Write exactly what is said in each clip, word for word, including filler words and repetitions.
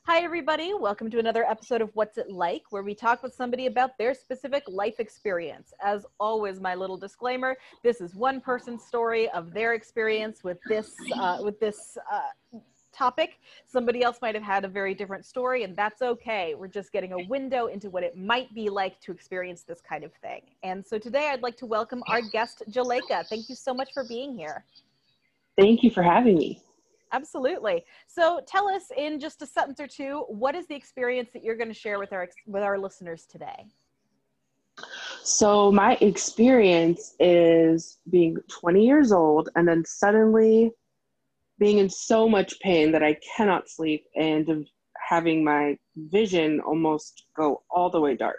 Hi, everybody. Welcome to another episode of What's It Like, where we talk with somebody about their specific life experience. As always, my little disclaimer, this is one person's story of their experience with this, uh, with this uh, topic. Somebody else might have had a very different story, and that's okay. We're just getting a window into what it might be like to experience this kind of thing. And so today I'd like to welcome our guest, Jaleka. Thank you so much for being here. Thank you for having me. Absolutely. So tell us in just a sentence or two, what is the experience that you're going to share with our with our listeners today? So my experience is being twenty years old and then suddenly being in so much pain that I cannot sleep and having my vision almost go all the way dark.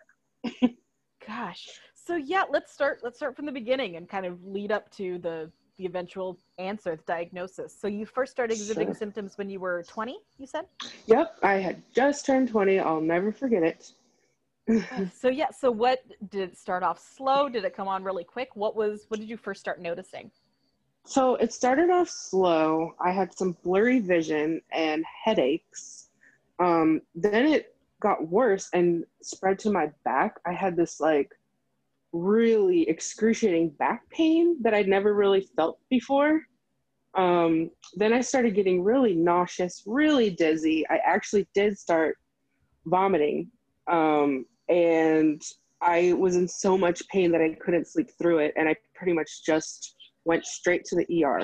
Gosh. So yeah, let's start let's start from the beginning and kind of lead up to the the eventual answer, the diagnosis. So you first started exhibiting Sure. symptoms when you were twenty, you said? Yep, I had just turned twenty. I'll never forget it. So yeah, so what, did it start off slow? Did it come on really quick? What was, what did you first start noticing? So it started off slow. I had some blurry vision and headaches. Um, then it got worse and spread to my back. I had this like really excruciating back pain that I'd never really felt before. Um, then I started getting really nauseous, really dizzy. I actually did start vomiting. Um, and I was in so much pain that I couldn't sleep through it. And I pretty much just went straight to the E R.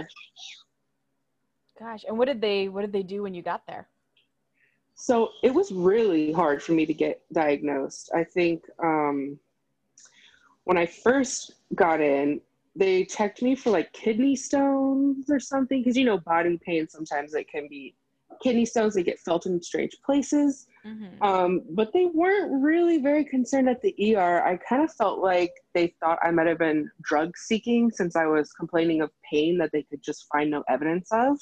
Gosh, and what did they what did they do when you got there? So it was really hard for me to get diagnosed. I think um, when I first got in, they checked me for like kidney stones or something, because you know body pain sometimes it can be kidney stones. They get felt in strange places. Mm-hmm. Um, but they weren't really very concerned at the E R. I kind of felt like they thought I might have been drug seeking since I was complaining of pain that they could just find no evidence of.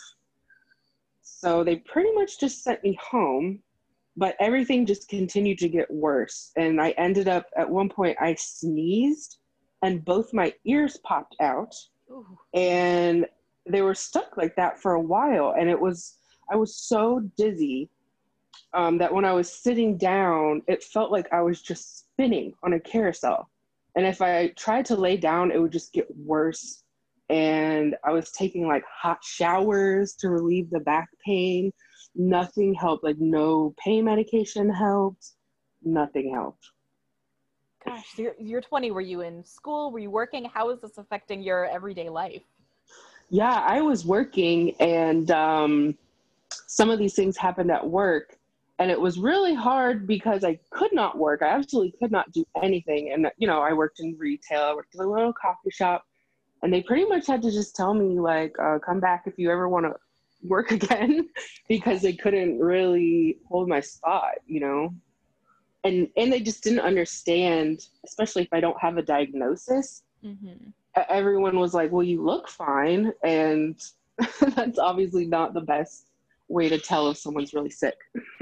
So they pretty much just sent me home, but everything just continued to get worse. And I ended up, at one point, I sneezed and both my ears popped out. Ooh. And they were stuck like that for a while. And it was, I was so dizzy um, that when I was sitting down, it felt like I was just spinning on a carousel. And if I tried to lay down, it would just get worse. And I was taking like hot showers to relieve the back pain. Nothing helped. Like no pain medication helped. Nothing helped. Gosh, so you're, you're twenty. Were you in school? Were you working? How is this affecting your everyday life? Yeah, I was working, and um, some of these things happened at work. And it was really hard because I could not work. I absolutely could not do anything. And, you know, I worked in retail. I worked in a little coffee shop. And they pretty much had to just tell me, like, uh, come back if you ever want to work again, because they couldn't really hold my spot, you know? And and they just didn't understand, especially if I don't have a diagnosis. Mm-hmm. Everyone was like, well, you look fine. And that's obviously not the best way to tell if someone's really sick.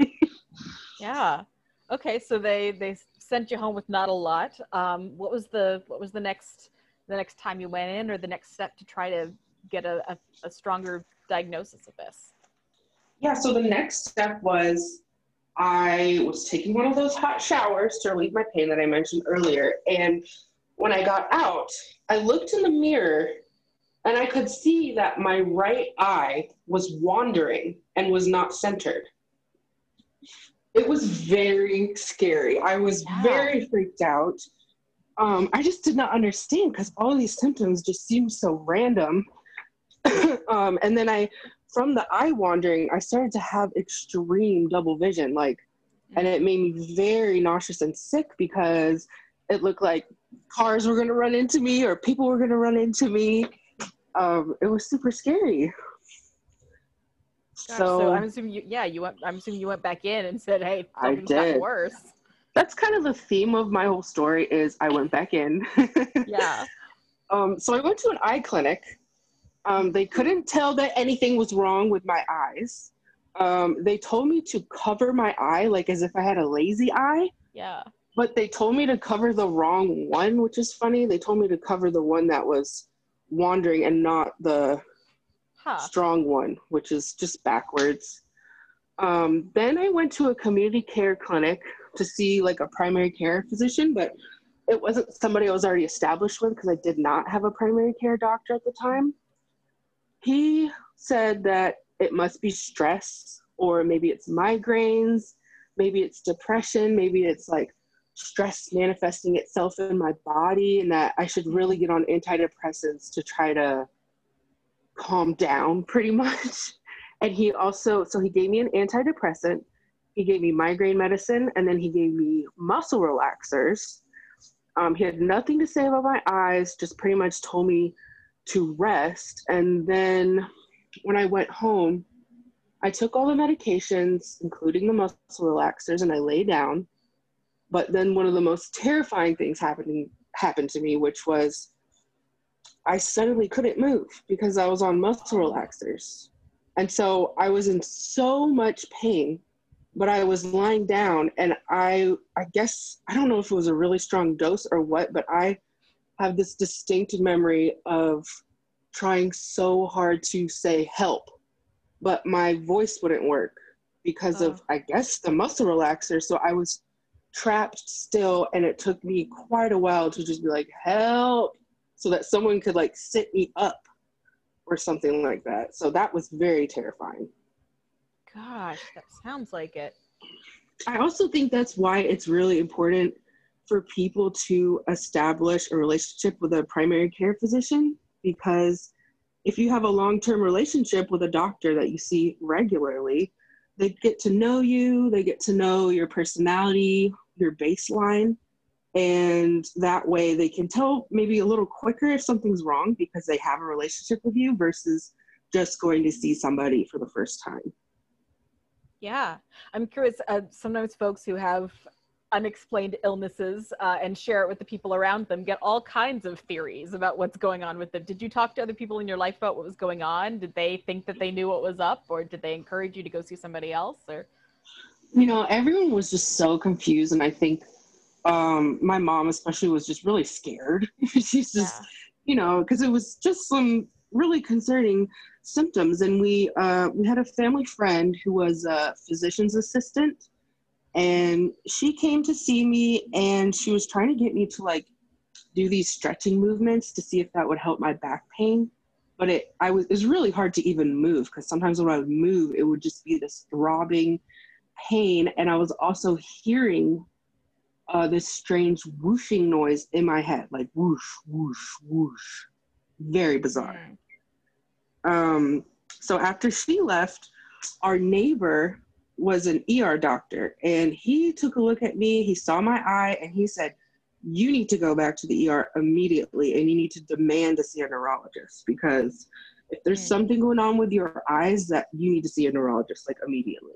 Yeah. Okay, so they they sent you home with not a lot. Um, what was the what was the next the next time you went in, or the next step to try to get a, a, a stronger diagnosis of this? Yeah, so the next step was I was taking one of those hot showers to relieve my pain that I mentioned earlier. And when I got out, I looked in the mirror and I could see that my right eye was wandering and was not centered. It was very scary. I was Yeah. very freaked out. Um, I just did not understand because all of these symptoms just seemed so random. um, and then I, from the eye wandering, I started to have extreme double vision, like, and it made me very nauseous and sick because it looked like cars were going to run into me or people were going to run into me. Um, it was super scary. Gosh, so, so I'm assuming you, yeah, you went. I'm assuming you went back in and said, "Hey, I something's gotten did. worse." That's kind of the theme of my whole story is I went back in. Yeah. Um, so I went to an eye clinic. Um, they couldn't tell that anything was wrong with my eyes. Um, they told me to cover my eye like as if I had a lazy eye. Yeah. But they told me to cover the wrong one, which is funny. They told me to cover the one that was wandering and not the Huh. strong one, which is just backwards. Um, then I went to a community care clinic to see like a primary care physician, but it wasn't somebody I was already established with because I did not have a primary care doctor at the time. He said that it must be stress, or maybe it's migraines, maybe it's depression, maybe it's like stress manifesting itself in my body, and that I should really get on antidepressants to try to calm down pretty much. And he also, so he gave me an antidepressant, he gave me migraine medicine, and then he gave me muscle relaxers. Um, he had nothing to say about my eyes, just pretty much told me to rest. And then when I went home, I took all the medications, including the muscle relaxers, and I lay down. But then one of the most terrifying things happening happened to me, which was I suddenly couldn't move because I was on muscle relaxers. And so I was in so much pain, but I was lying down, and I, I guess, I don't know if it was a really strong dose or what, but I have this distinct memory of trying so hard to say help, but my voice wouldn't work because Oh. of, I guess, the muscle relaxer. So I was trapped still, and it took me quite a while to just be like, help, so that someone could like sit me up or something like that. So that was very terrifying. Gosh, that sounds like it. I also think that's why it's really important for people to establish a relationship with a primary care physician, because if you have a long-term relationship with a doctor that you see regularly, they get to know you, they get to know your personality, your baseline, and that way they can tell maybe a little quicker if something's wrong because they have a relationship with you versus just going to see somebody for the first time. Yeah, I'm curious. Uh, sometimes folks who have unexplained illnesses uh, and share it with the people around them get all kinds of theories about what's going on with them. Did you talk to other people in your life about what was going on? Did they think that they knew what was up, or did they encourage you to go see somebody else? Or, You know, everyone was just so confused, and I think um, my mom especially was just really scared. She's just, yeah. you know, because it was just some really concerning symptoms. And we uh, we had a family friend who was a physician's assistant, and she came to see me, and she was trying to get me to like do these stretching movements to see if that would help my back pain. But it I was it was really hard to even move, because sometimes when I would move, it would just be this throbbing pain, and I was also hearing uh, this strange whooshing noise in my head, like whoosh, whoosh, whoosh. Very bizarre. Mm. Um, so after she left, our neighbor was an E R doctor, and he took a look at me, he saw my eye, and he said, you need to go back to the E R immediately, and you need to demand to see a neurologist, because if there's Mm. something going on with your eyes, that you need to see a neurologist, like immediately.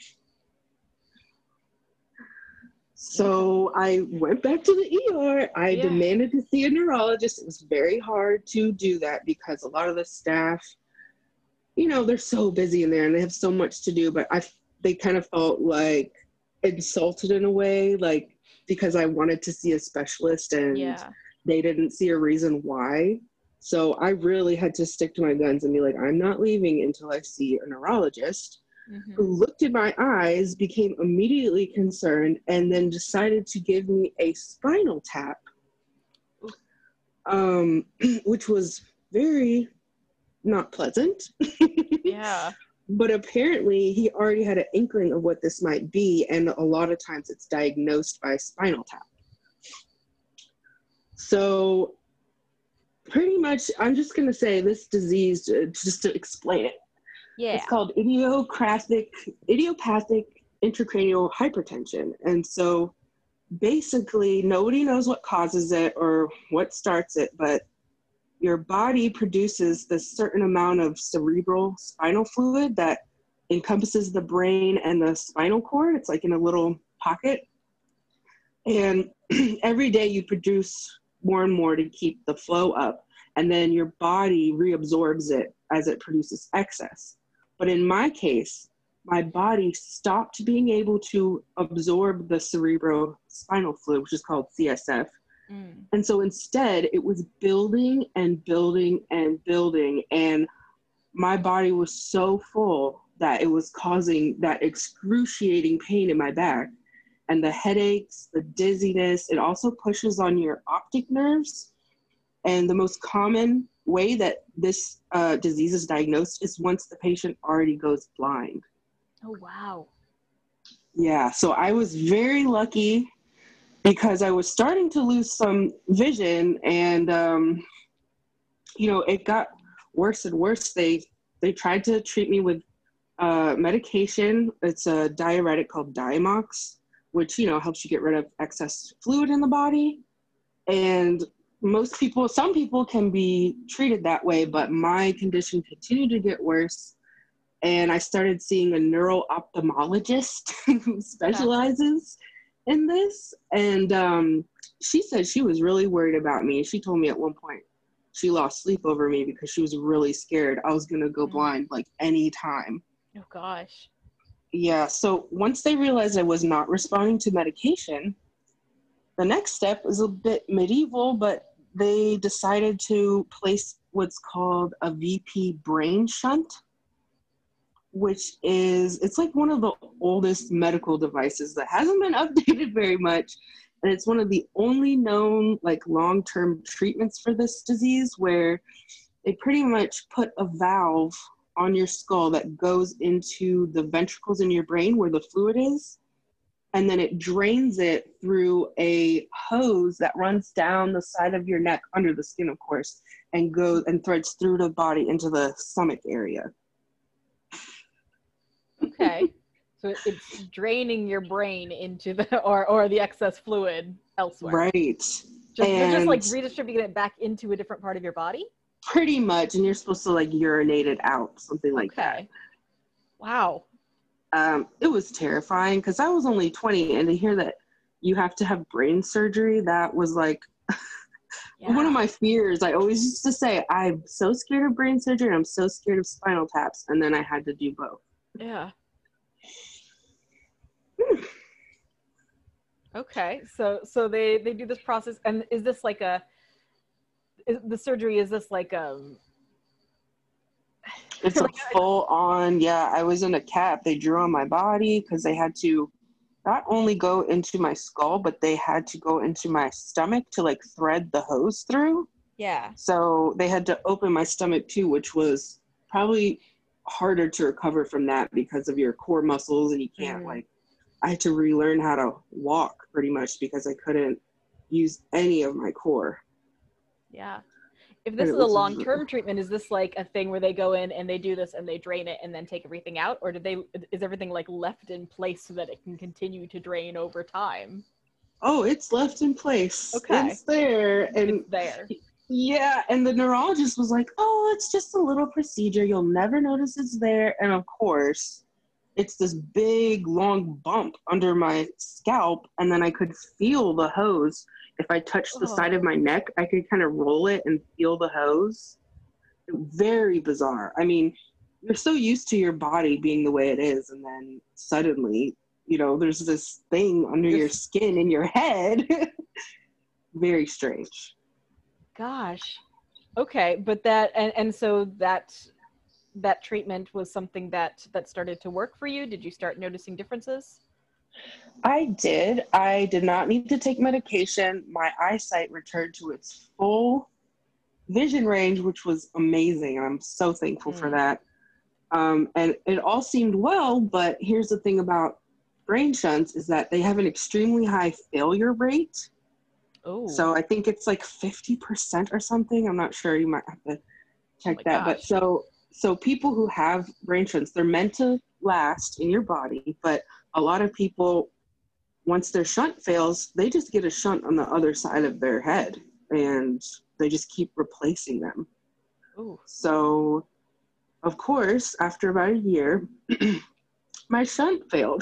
So I went back to the E R. I Yeah. demanded to see a neurologist. It was very hard to do that because a lot of the staff, you know, they're so busy in there and they have so much to do, but I, they kind of felt like insulted in a way, like because I wanted to see a specialist and Yeah. they didn't see a reason why. So I really had to stick to my guns and be like, I'm not leaving until I see a neurologist. Mm-hmm. Who looked at my eyes, became immediately concerned, and then decided to give me a spinal tap, um, which was very not pleasant. Yeah. But apparently he already had an inkling of what this might be, and a lot of times it's diagnosed by spinal tap. So pretty much, I'm just going to say this disease, uh, just to explain it. Yeah. It's called idiopathic, idiopathic intracranial hypertension. And so basically nobody knows what causes it or what starts it, but your body produces this certain amount of cerebral spinal fluid that encompasses the brain and the spinal cord. It's like in a little pocket. And every day you produce more and more to keep the flow up. And then your body reabsorbs it as it produces excess. But in my case, my body stopped being able to absorb the cerebrospinal fluid, which is called C S F. Mm. And so instead, it was building and building and building. And my body was so full that it was causing that excruciating pain in my back and the headaches, the dizziness. It also pushes on your optic nerves. And the most common way that this uh, disease is diagnosed is once the patient already goes blind. Oh, wow. Yeah, so I was very lucky because I was starting to lose some vision, and, um, you know, it got worse and worse. They, they tried to treat me with uh, medication. It's a diuretic called Diamox, which, you know, helps you get rid of excess fluid in the body. And most people, some people can be treated that way, but my condition continued to get worse. And I started seeing a neuro-ophthalmologist who specializes in this. And um, she said she was really worried about me. She told me at one point she lost sleep over me because she was really scared I was going to go Mm. blind like any time. Oh, gosh. Yeah, so once they realized I was not responding to medication, the next step is a bit medieval, but they decided to place what's called a V P brain shunt, which is, it's like one of the oldest medical devices that hasn't been updated very much. And it's one of the only known like long-term treatments for this disease, where they pretty much put a valve on your skull that goes into the ventricles in your brain where the fluid is. And then it drains it through a hose that runs down the side of your neck, under the skin, of course, and goes and threads through the body into the stomach area. Okay. So it's draining your brain into the, or, or the excess fluid elsewhere. Right. Just, they're just And like redistributing it back into a different part of your body? pretty much. And you're supposed to like urinate it out, something like that. Okay. Wow. Um, it was terrifying because I was only twenty, and to hear that you have to have brain surgery, that was like Yeah. one of my fears. I always used to say, I'm so scared of brain surgery, and I'm so scared of spinal taps, and then I had to do both. Yeah. Okay. So so they they do this process, and is this like a is the surgery, is this like um It's a full on, yeah, I was in a cap. They drew on my body because they had to not only go into my skull, but they had to go into my stomach to like thread the hose through. yeah. So they had to open my stomach too, which was probably harder to recover from that because of your core muscles, and you can't Mm. like, I had to relearn how to walk pretty much because I couldn't use any of my core. Yeah. If this It is a was- long-term treatment, is this like a thing where they go in and they do this and they drain it and then take everything out? Or do they, is everything like left in place so that it can continue to drain over time? Oh, it's left in place. Okay. It's there. And It's there. yeah, and the neurologist was like, oh, it's just a little procedure. You'll never notice it's there. And of course, it's this big, long bump under my scalp, and then I could feel the hose. If I touched the Oh. side of my neck, I could kind of roll it and feel the hose. Very bizarre. I mean, you're so used to your body being the way it is, and then suddenly, you know, there's this thing under your skin in your head. Very strange. Gosh. Okay, but that and, and so that that treatment was something that that started to work for you? Did you start noticing differences? I did. I did not need to take medication. My eyesight returned to its full vision range, which was amazing. And I'm so thankful for Mm. that. Um, and it all seemed well, but here's the thing about brain shunts is that they have an extremely high failure rate. Oh. So I think it's like fifty percent or something. I'm not sure. You might have to check my that. But gosh. so so people who have brain shunts, they're meant to last in your body. But a lot of people, once their shunt fails, they just get a shunt on the other side of their head, and they just keep replacing them. Ooh. So, of course, after about a year, my shunt failed.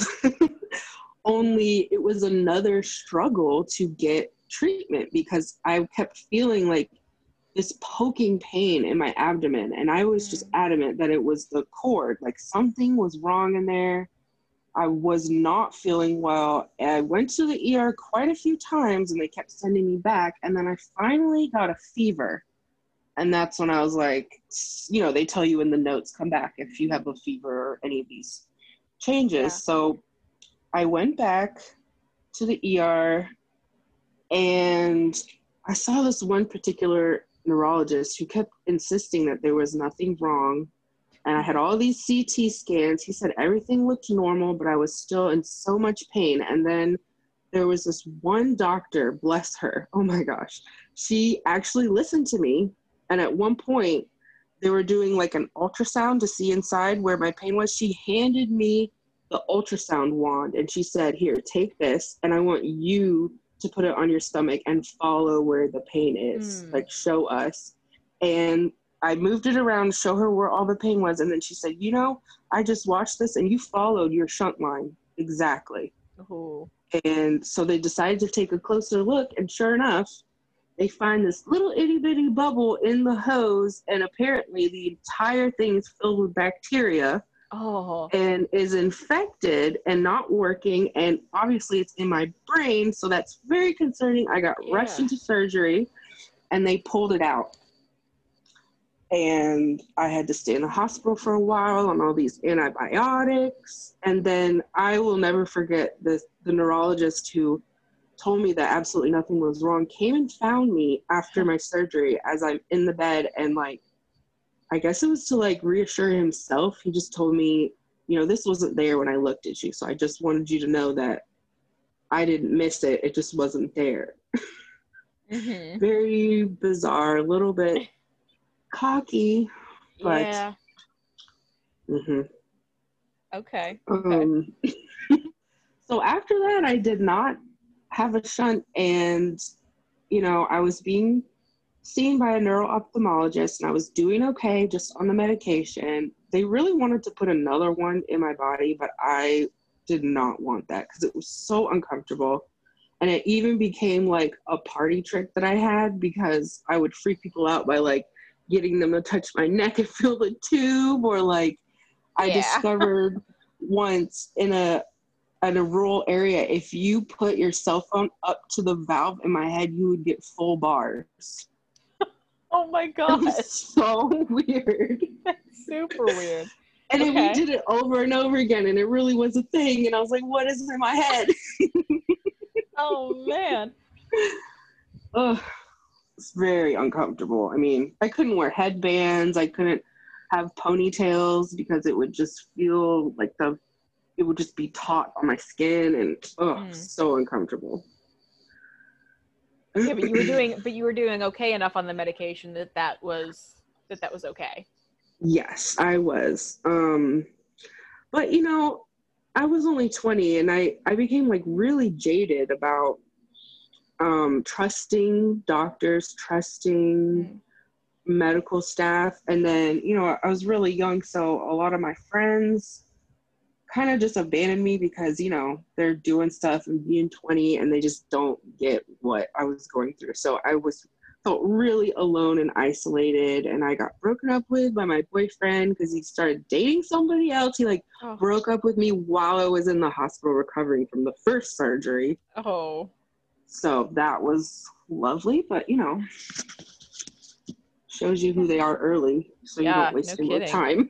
Only it was another struggle to get treatment because I kept feeling like this poking pain in my abdomen, and I was just adamant that it was the cord, like something was wrong in there. I was not feeling well. I went to the E R quite a few times, and they kept sending me back, and then I finally got a fever, And that's when I was like, you know, they tell you in the notes, come back if you have a fever or any of these changes. Yeah. So I went back to the E R, and I saw this one particular neurologist who kept insisting that there was nothing wrong. And I had all these C T scans. He said everything looked normal, but I was still in so much pain. And then there was this one doctor, bless her. Oh my gosh. She actually listened to me. And at one point, they were doing like an ultrasound to see inside where my pain was. She handed me the ultrasound wand and she said, here, take this. And I want you to put it on your stomach and follow where the pain is, mm. like show us. And I moved it around to show her where all the pain was. And then she said, you know, I just watched this and you followed your shunt line. Exactly. Oh. And so they decided to take a closer look. And sure enough, they find this little itty bitty bubble in the hose, and apparently the entire thing is filled with bacteria oh. and is infected and not working. And obviously it's in my brain, so that's very concerning. I got yeah. rushed into surgery, and they pulled it out. And I had to stay in the hospital for a while on all these antibiotics. And then I will never forget this, the neurologist who told me that absolutely nothing was wrong, came and found me after my surgery as I'm in the bed, and like, I guess it was to like reassure himself. He just told me, you know, this wasn't there when I looked at you. So I just wanted you to know that I didn't miss it. It just wasn't there. Mm-hmm. Very bizarre, a little bit cocky, but yeah. Mm-hmm. Okay. Um, okay. So after that, I did not have a shunt, and you know, I was being seen by a neuro-ophthalmologist, and I was doing okay just on the medication. They really wanted to put another one in my body, but I did not want that because it was so uncomfortable. And it even became like a party trick that I had, because I would freak people out by like getting them to touch my neck and feel the tube, or like I yeah. discovered once in a in a rural area, if you put your cell phone up to the valve in my head, you would get full bars. Oh my god. It was so weird. That's super weird. And okay. then we did it over and over again, and it really was a thing. And I was like, what is in my head? Oh, man. Ugh, it's very uncomfortable. I mean, I couldn't wear headbands. I couldn't have ponytails because it would just feel like the it would just be taut on my skin, and oh, mm. so uncomfortable. Okay, but you were doing, but you were doing okay enough on the medication that that was that that was okay. Yes, I was. Um, but you know, I was only twenty, and I I became like really jaded about um, trusting doctors, trusting mm. medical staff, and then you know, I was really young, so a lot of my friends kind of just abandoned me because, you know, they're doing stuff and being twenty and they just don't get what I was going through. So I was felt really alone and isolated, and I got broken up with by my boyfriend because he started dating somebody else. He like oh. broke up with me while I was in the hospital recovering from the first surgery. Oh. So that was lovely, but you know, shows you who they are early, so yeah, you don't waste no any time.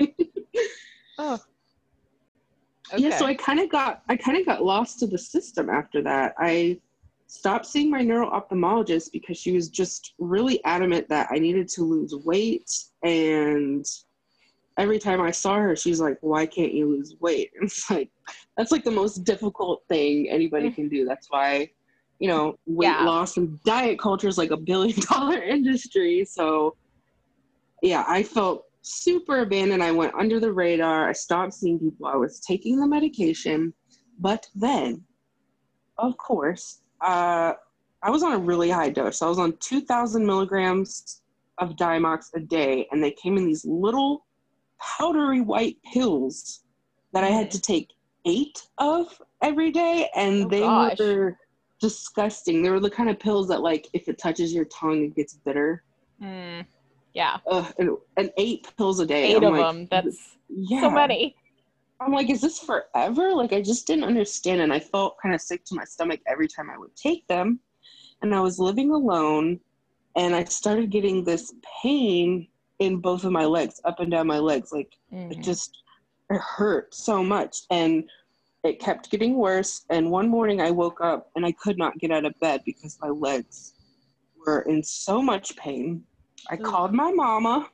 oh. Okay. Yeah, so I kind of got I kind of got lost to the system after that. I stopped seeing my neuro-ophthalmologist because she was just really adamant that I needed to lose weight, and every time I saw her, she's like, "Why can't you lose weight?" And it's like, that's like the most difficult thing anybody can do. That's why, you know, weight yeah. loss and diet culture is like a billion dollar industry. So yeah, I felt super abandoned. I went under the radar. I stopped seeing people. I was taking the medication. But then, of course, uh, I was on a really high dose. I was on two thousand milligrams of Diamox a day, and they came in these little powdery white pills that I had to take eight of every day, and oh, they gosh. were disgusting. They were the kind of pills that, like, if it touches your tongue, it gets bitter. Mm. Yeah. Uh, and, and eight pills a day. Eight I'm of like, them. That's yeah. so many. I'm like, is this forever? Like, I just didn't understand. And I felt kind of sick to my stomach every time I would take them. And I was living alone. and I started getting this pain in both of my legs, up and down my legs. Like Mm. it just, it hurt so much. And it kept getting worse. And one morning I woke up and I could not get out of bed because my legs were in so much pain. I Ooh. called my mama.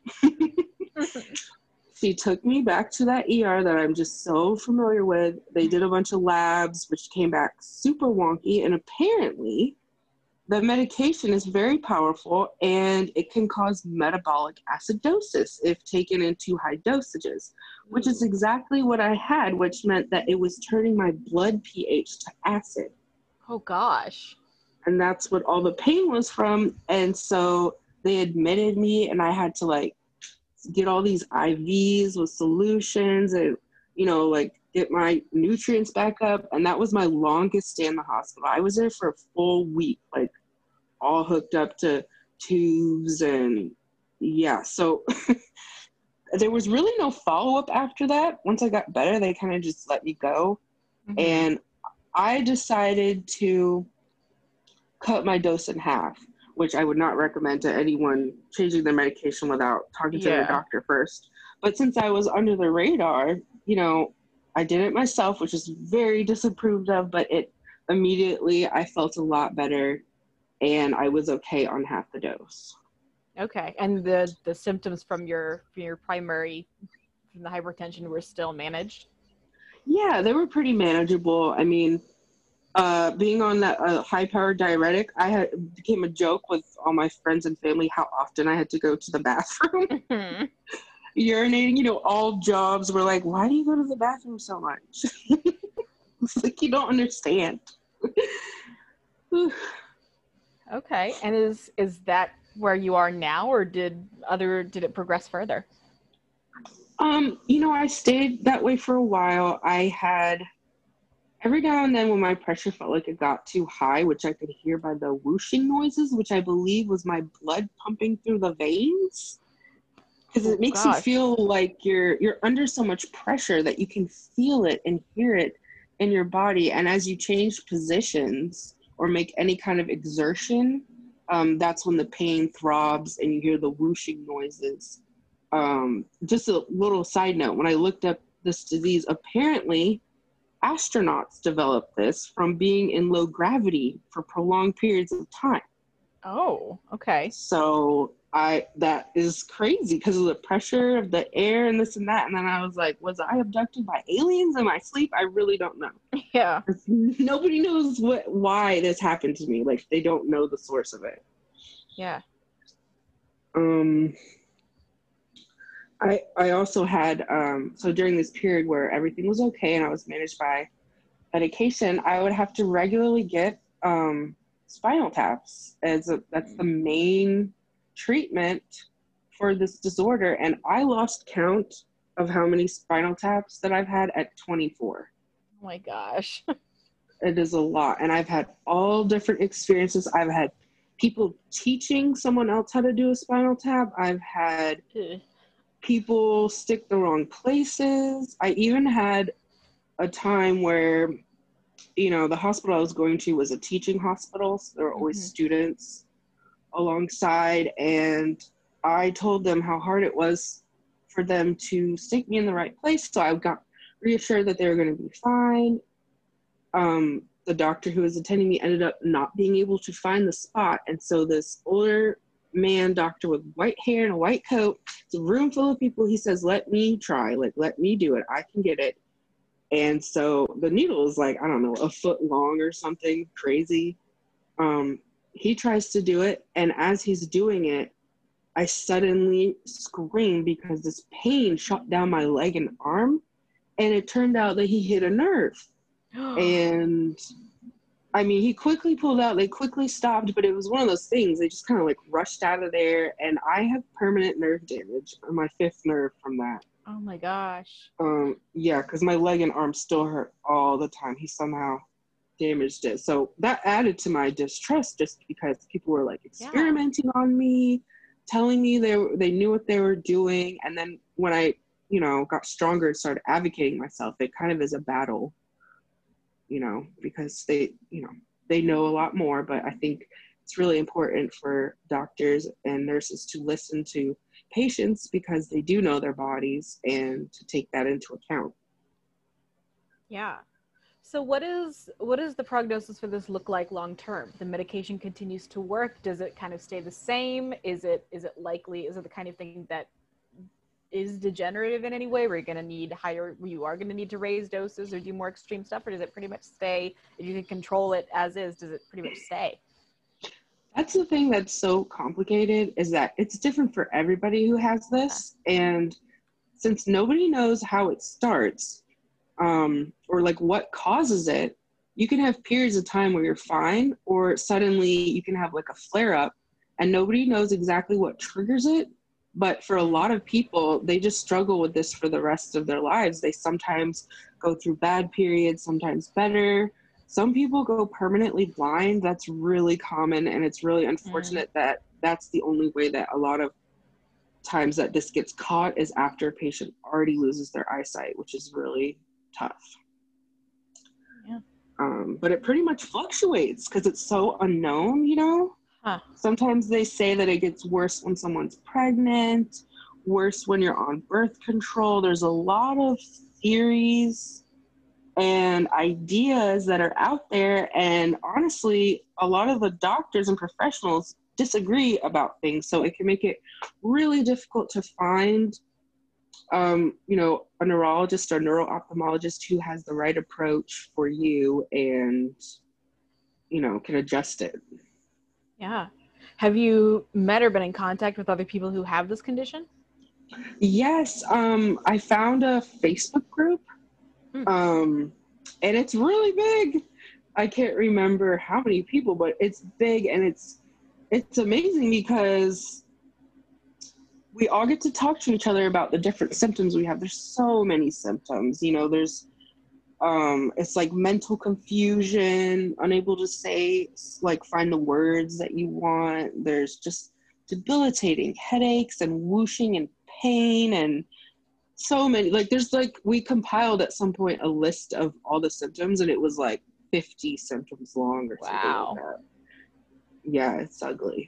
She took me back to that E R that I'm just so familiar with. They did a bunch of labs, which came back super wonky. And apparently, the medication is very powerful and it can cause metabolic acidosis if taken in too high dosages, which is exactly what I had, which meant that it was turning my blood pH to acid. Oh, gosh. And that's what all the pain was from. And so they admitted me and I had to like get all these I Vs with solutions and, you know, like get my nutrients back up. And that was my longest stay in the hospital. I was there for a full week, like all hooked up to tubes and yeah. So there was really no follow-up after that. Once I got better, they kind of just let me go. Mm-hmm. And I decided to cut my dose in half, which I would not recommend to anyone changing their medication without talking to yeah. their doctor first. But since I was under the radar, you know, I did it myself, which is very disapproved of, but it immediately, I felt a lot better and I was okay on half the dose. Okay. And the, the symptoms from your, from your primary, from the hypertension were still managed? Yeah, they were pretty manageable. I mean, Uh, being on that uh, high-powered diuretic, I had became a joke with all my friends and family how often I had to go to the bathroom. Mm-hmm. Urinating, you know, all jobs were like, why do you go to the bathroom so much? It's like, you don't understand. Okay. And is is that where you are now, or did other did it progress further? Um, you know, I stayed that way for a while. I had every now and then when my pressure felt like it got too high, which I could hear by the whooshing noises, which I believe was my blood pumping through the veins. Because it makes Gosh. you feel like you're you're under so much pressure that you can feel it and hear it in your body. And as you change positions or make any kind of exertion, um, that's when the pain throbs and you hear the whooshing noises. Um, just a little side note, when I looked up this disease, apparently astronauts develop this from being in low gravity for prolonged periods of time. Oh, okay. So I that is crazy because of the pressure of the air and this and that. And then I was like, was I abducted by aliens in my sleep? I really don't know. Yeah. Nobody knows what why this happened to me. Like, they don't know the source of it. Yeah. Um I, I also had, um, so during this period where everything was okay and I was managed by medication, I would have to regularly get um, spinal taps as a, that's the main treatment for this disorder. And I lost count of how many spinal taps that I've had at twenty-four. Oh my gosh. It is a lot. And I've had all different experiences. I've had people teaching someone else how to do a spinal tap. I've had people stick the wrong places. I even had a time where, you know, the hospital I was going to was a teaching hospital. So there were always mm-hmm. students alongside. And I told them how hard it was for them to stick me in the right place. So I got reassured that they were going to be fine. Um, the doctor who was attending me ended up not being able to find the spot. And so this older man doctor with white hair and a white coat, it's a room full of people. He says, let me try, like, let me do it. I can get it. And so the needle is like, I don't know, a foot long or something crazy. Um, he tries to do it. And as he's doing it, I suddenly scream because this pain shot down my leg and arm. And it turned out that he hit a nerve. And I mean, he quickly pulled out, they quickly stopped, but it was one of those things. They just kind of like rushed out of there. And I have permanent nerve damage on my fifth nerve from that. Oh my gosh. Um, yeah, because my leg and arm still hurt all the time. He somehow damaged it. So that added to my distrust just because people were like experimenting yeah. on me, telling me they they knew what they were doing. And then when I, you know, got stronger and started advocating myself, it kind of is a battle. You know, because they, you know, they know a lot more, but I think it's really important for doctors and nurses to listen to patients because they do know their bodies and to take that into account. Yeah. So what is what does the prognosis for this look like long term? The medication continues to work. Does it kind of stay the same? Is it is it likely? Is it the kind of thing that is degenerative in any way? Where you're going to need higher, you are going to need to raise doses or do more extreme stuff, or does it pretty much stay? If you can control it as is, does it pretty much stay? That's the thing that's so complicated, is that it's different for everybody who has this. And since nobody knows how it starts, um, or like what causes it, you can have periods of time where you're fine, or suddenly you can have like a flare up and nobody knows exactly what triggers it. But for a lot of people, they just struggle with this for the rest of their lives. They sometimes go through bad periods, sometimes better. Some people go permanently blind. That's really common, and it's really unfortunate mm. that that's the only way that a lot of times that this gets caught is after a patient already loses their eyesight, which is really tough. Yeah. Um, but it pretty much fluctuates because it's so unknown, you know? Huh. Sometimes they say that it gets worse when someone's pregnant, worse when you're on birth control. There's a lot of theories and ideas that are out there, and honestly a lot of the doctors and professionals disagree about things, so it can make it really difficult to find um, you know, a neurologist or neuro-ophthalmologist who has the right approach for you and, you know, can adjust it. Yeah. Have you met or been in contact with other people who have this condition? Yes. Um, I found a Facebook group. Um, and it's really big. I can't remember how many people, but it's big, and it's it's amazing because we all get to talk to each other about the different symptoms we have. There's so many symptoms, you know, there's um it's like mental confusion, unable to say, like, find the words that you want. There's just debilitating headaches and whooshing and pain, and so many, like, there's like, we compiled at some point a list of all the symptoms, and it was like fifty symptoms long or something wow. like that. Yeah, it's ugly.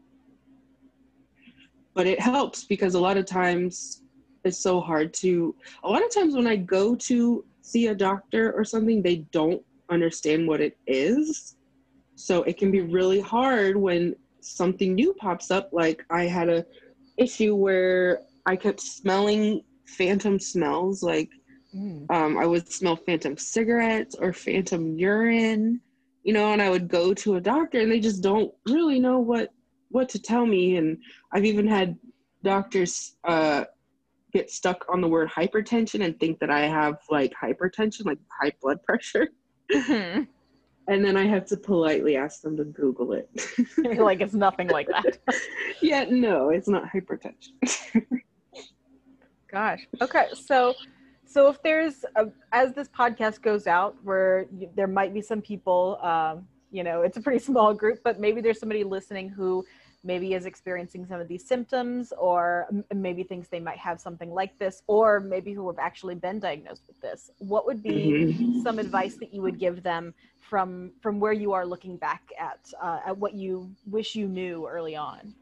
But it helps because a lot of times it's so hard to, a lot of times when I go to see a doctor or something, they don't understand what it is. So it can be really hard when something new pops up. Like I had a issue where I kept smelling phantom smells, like mm. um, I would smell phantom cigarettes or phantom urine, you know, and I would go to a doctor and they just don't really know what, what to tell me. And I've even had doctors uh, get stuck on the word hypertension and think that I have like hypertension, like high blood pressure. Mm-hmm. And then I have to politely ask them to Google it. Like it's nothing like that. Yeah, no, it's not hypertension. Gosh. Okay. So, so if there's, a, as this podcast goes out, where you, there might be some people, um, you know, it's a pretty small group, but maybe there's somebody listening who maybe is experiencing some of these symptoms, or m- maybe thinks they might have something like this, or maybe who have actually been diagnosed with this. What would be mm-hmm. some advice that you would give them from, from where you are looking back at, uh, at what you wish you knew early on?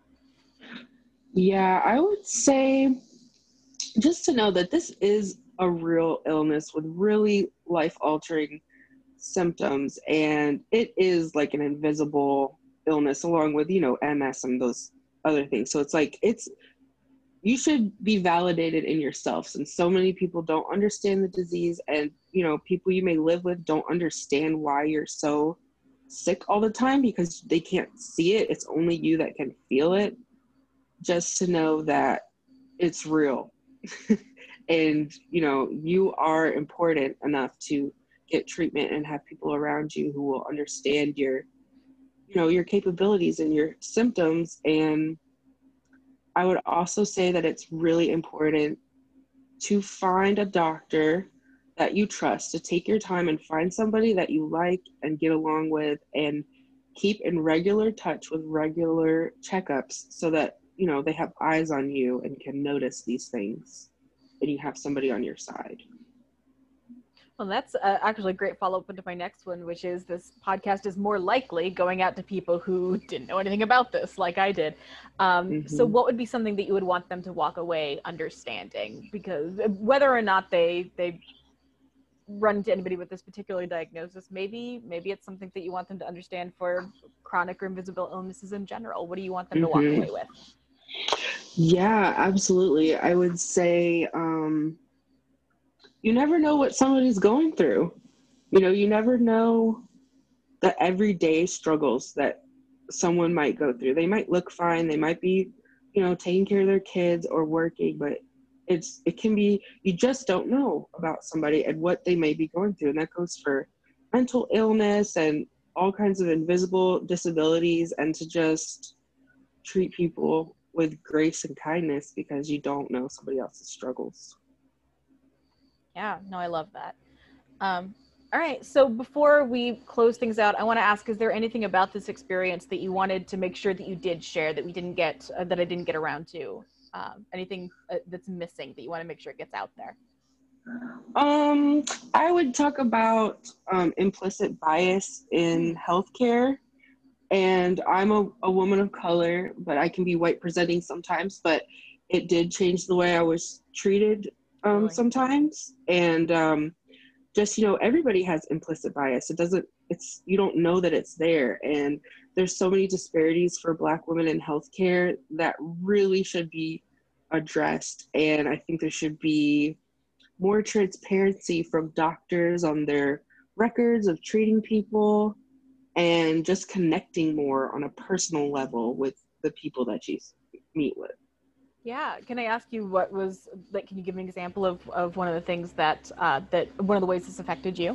Yeah, I would say just to know that this is a real illness with really life-altering symptoms, and it is like an invisible illness along with, you know, M S and those other things. So it's like, it's, you should be validated in yourself, since so many people don't understand the disease, and, you know, people you may live with don't understand why you're so sick all the time because they can't see it. It's only you that can feel it. Just to know that it's real. And, you know, you are important enough to get treatment and have people around you who will understand your, you know, your capabilities and your symptoms. And I would also say that it's really important to find a doctor that you trust, to take your time and find somebody that you like and get along with, and keep in regular touch with regular checkups so that, you know, they have eyes on you and can notice these things, and you have somebody on your side. Well, that's uh, actually a great follow-up into my next one, which is this podcast is more likely going out to people who didn't know anything about this, like I did. Um, Mm-hmm. so what would be something that you would want them to walk away understanding? Because whether or not they they run into anybody with this particular diagnosis, maybe maybe it's something that you want them to understand for chronic or invisible illnesses in general. What do you want them to walk Mm-hmm. away with? Yeah, absolutely. I would say, um, you never know what somebody's going through. You know, you never know the everyday struggles that someone might go through. They might look fine. They might be, you know, taking care of their kids or working, but it's, it can be, you just don't know about somebody and what they may be going through. And that goes for mental illness and all kinds of invisible disabilities, and to just treat people with grace and kindness because you don't know somebody else's struggles. Yeah, no, I love that. Um, all right, so before we close things out, I want to ask, is there anything about this experience that you wanted to make sure that you did share that we didn't get, uh, that I didn't get around to? Um, anything uh, that's missing that you want to make sure it gets out there? Um, I would talk about um, implicit bias in healthcare. And I'm a, a woman of color, but I can be white presenting sometimes, but it did change the way I was treated um, Really? sometimes. And um, just, you know, everybody has implicit bias. It doesn't, it's, you don't know that it's there. And there's so many disparities for Black women in healthcare that really should be addressed. And I think there should be more transparency from doctors on their records of treating people, and just connecting more on a personal level with the people that you meet with. Yeah. Can I ask you what was, like, can you give an example of, of one of the things that, uh, that one of the ways this affected you?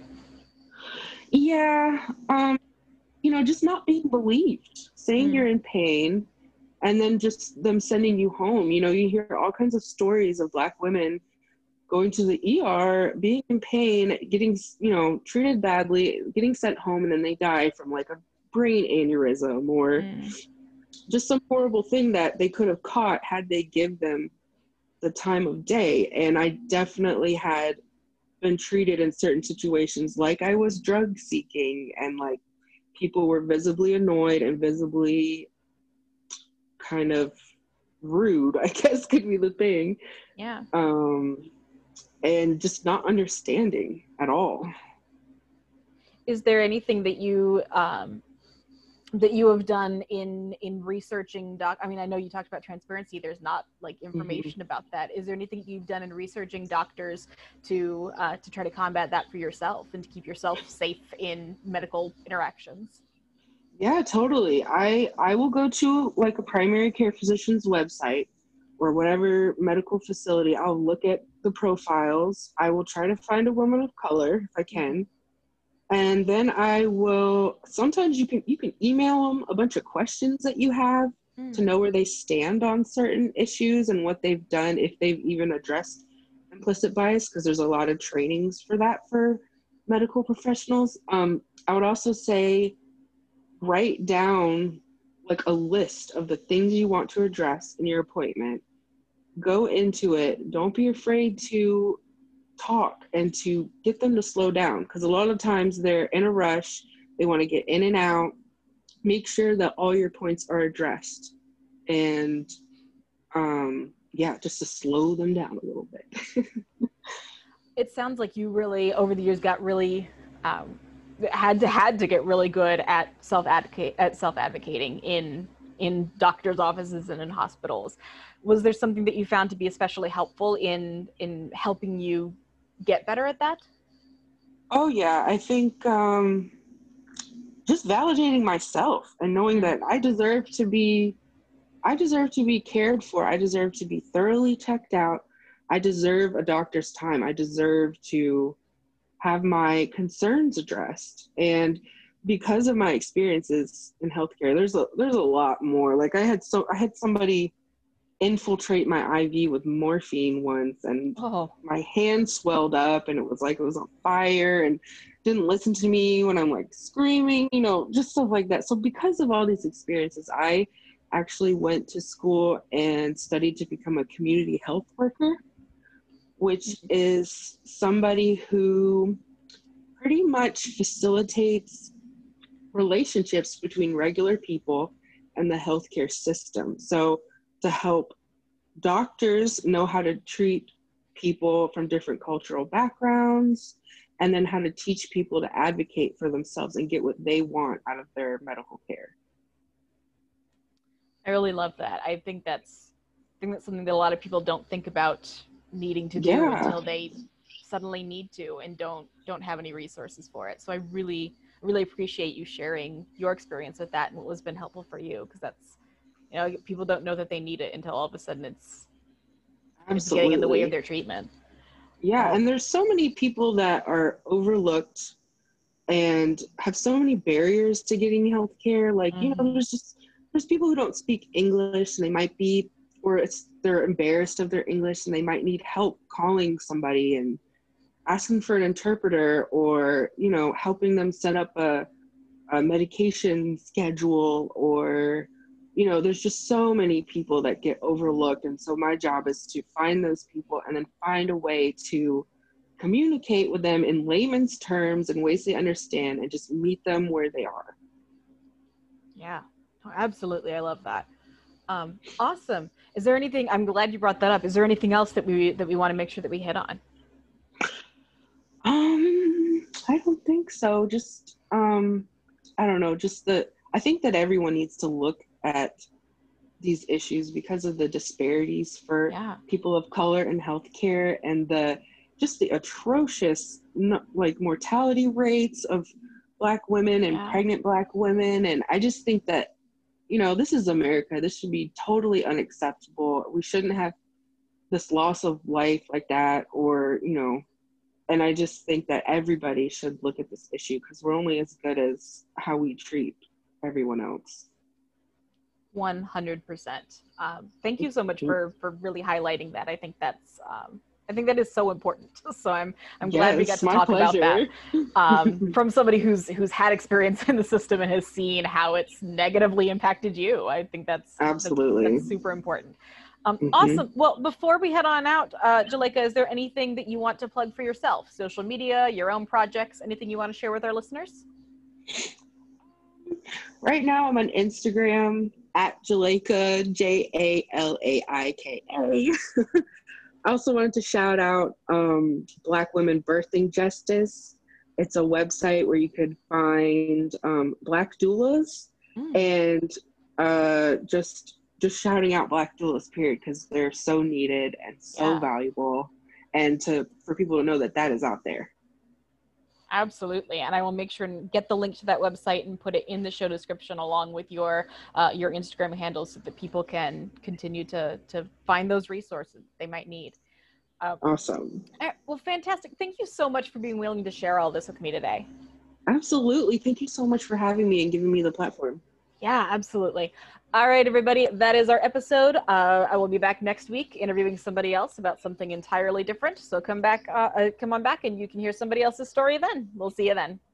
Yeah. Um, you know, just not being believed, saying Mm. you're in pain, and then just them sending you home. You know, you hear all kinds of stories of Black women going to the E R, being in pain, getting, you know, treated badly, getting sent home, and then they die from like a brain aneurysm or Mm. just some horrible thing that they could have caught had they give them the time of day. And I definitely had been treated in certain situations like I was drug seeking, and like people were visibly annoyed and visibly kind of rude, I guess could be the thing. Yeah. Um, and just not understanding at all. Is there anything that you um, that you have done in in researching doc? I mean, I know you talked about transparency. There's not like information mm-hmm. about that. Is there anything you've done in researching doctors to uh, to try to combat that for yourself and to keep yourself safe in medical interactions? Yeah, totally. I I will go to like a primary care physician's website or whatever medical facility. I'll look at the profiles. I will try to find a woman of color if I can. And then I will, sometimes you can you can email them a bunch of questions that you have mm. to know where they stand on certain issues and what they've done, if they've even addressed implicit bias, because there's a lot of trainings for that for medical professionals. Um, I would also say write down like a list of the things you want to address in your appointment. Go into it. Don't be afraid to talk and to get them to slow down, because a lot of times they're in a rush. They want to get in and out. Make sure that all your points are addressed, and um, yeah, just to slow them down a little bit. It sounds like you really, over the years, got really um, had to had to get really good at self advocate at self advocating in in doctors' offices and in hospitals. Was there something that you found to be especially helpful in in helping you get better at that? Oh yeah, I think um, just validating myself and knowing mm-hmm. that I deserve to be, I deserve to be cared for. I deserve to be thoroughly checked out. I deserve a doctor's time. I deserve to have my concerns addressed. And because of my experiences in healthcare, there's a there's a lot more. Like I had so I had somebody infiltrate my I V with morphine once, and oh. my hand swelled up and it was like it was on fire, and didn't listen to me when I'm like screaming, you know, just stuff like that. So because of all these experiences, I actually went to school and studied to become a community health worker, which is somebody who pretty much facilitates relationships between regular people and the healthcare system. So to help doctors know how to treat people from different cultural backgrounds, and then how to teach people to advocate for themselves and get what they want out of their medical care. I really love that. I think that's, I think that's something that a lot of people don't think about needing to do Yeah. until they suddenly need to and don't don't have any resources for it. So I really, really appreciate you sharing your experience with that and what has been helpful for you, because that's, you know, people don't know that they need it until all of a sudden it's, it's getting in the way of their treatment. Yeah, Oh. and there's so many people that are overlooked and have so many barriers to getting health care. Like, you know, Mhm. there's just, there's people who don't speak English, and they might be, or it's, they're embarrassed of their English, and they might need help calling somebody and asking for an interpreter, or, you know, helping them set up a, a medication schedule, or, you know, there's just so many people that get overlooked. And so my job is to find those people and then find a way to communicate with them in layman's terms and ways they understand, and just meet them where they are. Yeah, absolutely. I love that. Um, awesome. Is there anything, I'm glad you brought that up. Is there anything else that we, that we want to make sure that we hit on? Um, I don't think so. Just, um, I don't know, just the, I think that everyone needs to look at these issues because of the disparities for Yeah. people of color in healthcare, and the, just the atrocious, like, mortality rates of Black women and Yeah. pregnant Black women. And I just think that, you know, this is America. This should be totally unacceptable. We shouldn't have this loss of life like that, or, you know, and I just think that everybody should look at this issue, because we're only as good as how we treat everyone else. one hundred percent. Um, thank you so much for, for really highlighting that. I think that's, um, I think that is so important. So I'm, I'm glad Yes, we got to my talk pleasure. about that um, from somebody who's, who's had experience in the system and has seen how it's negatively impacted you. I think that's, Absolutely. that's, that's super important. Um, Mm-hmm. Awesome. Well, before we head on out, uh, Juleyka, is there anything that you want to plug for yourself? Social media, your own projects, anything you want to share with our listeners? Right now I'm on Instagram at Juleyka, J A L A I K A. I also wanted to shout out um, Black Women Birthing Justice. It's a website where you could find um, Black doulas, mm. and uh, just just shouting out Black doulas, period, because they're so needed and so yeah. valuable, and to for people to know that that is out there. Absolutely. And I will make sure and get the link to that website and put it in the show description along with your uh, your Instagram handles, so that people can continue to, to find those resources they might need. Uh, awesome. All right, well, fantastic. Thank you so much for being willing to share all this with me today. Absolutely. Thank you so much for having me and giving me the platform. Yeah, absolutely. All right, everybody, that is our episode. Uh, I will be back next week interviewing somebody else about something entirely different. So come back, uh, uh, come on back, and you can hear somebody else's story then. We'll see you then.